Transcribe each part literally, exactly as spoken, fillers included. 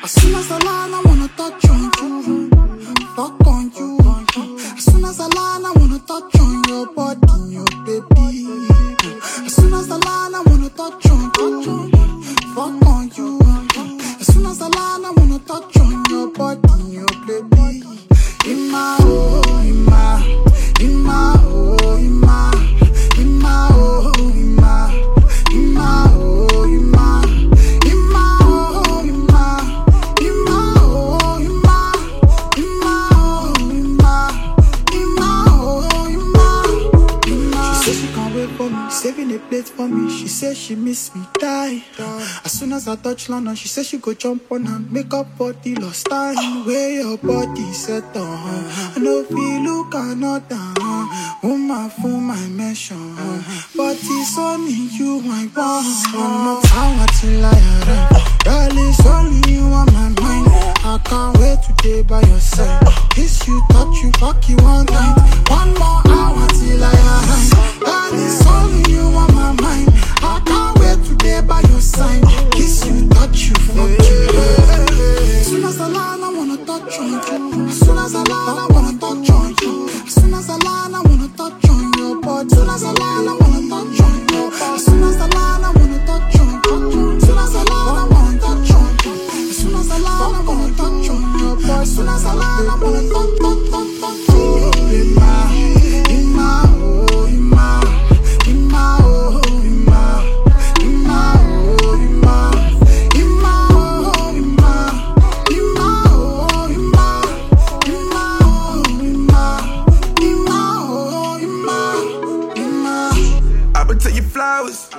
As soon as I land, I wanna touch on you, fuck on you. As soon as I land, I wanna touch on your body, your baby. As soon as I land, I wanna touch on you, fuck on you. As soon as I land, I wanna touch on your body, your baby. In my oh, in my, in my oh, in my, in my oh, in my, in my oh, in my, in my oh, in my, in my oh, in my, in my oh, in my, in my oh, in my, in my. She said she can't wait for me, saving a plate for me. She said she miss me, die. As soon as I touch London, she said she go jump on and make up for the lost time. Where your body set on, I know feel look another. Woman for my mention, but it's only you I want. I'm not power till I arrive. Girl, it's only you on my mind. I can't wait to day by your side. Kiss you, touch you, fuck you one time. One more hour till I arrive. Girl, it's only you on my mind. I can't wait to day by your side. Kiss you, touch you, fuck you. As soon as I land, I wanna touch on you. As soon as I land, I wanna touch on you. As soon as I land, I wanna touch on your body. As soon as I land, I wanna touch on you. As soon as I land, I wanna touch on you. As soon as I land, I wanna touch on you. As soon as I land, I wanna touch on your body. As soon as I land, I wanna touch, touch, touch, touch you. In my, in my, oh, in my, in my, oh, in my, in my, oh, in my, in my, oh, in my, in my, oh, in my, in my, oh, in my, in my, oh, in my, in my. I would take you flowers.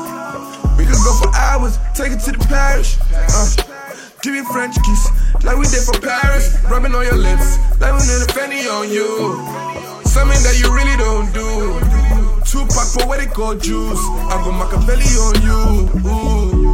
We could go for hours. Take it to the parish. Uh, give you a French kiss, like we did for Paris. Rubbing on your lips, like we did a Fendi on you. Something that you really don't do. Two pack for what they call juice. I go Machiavelli on you. Ooh.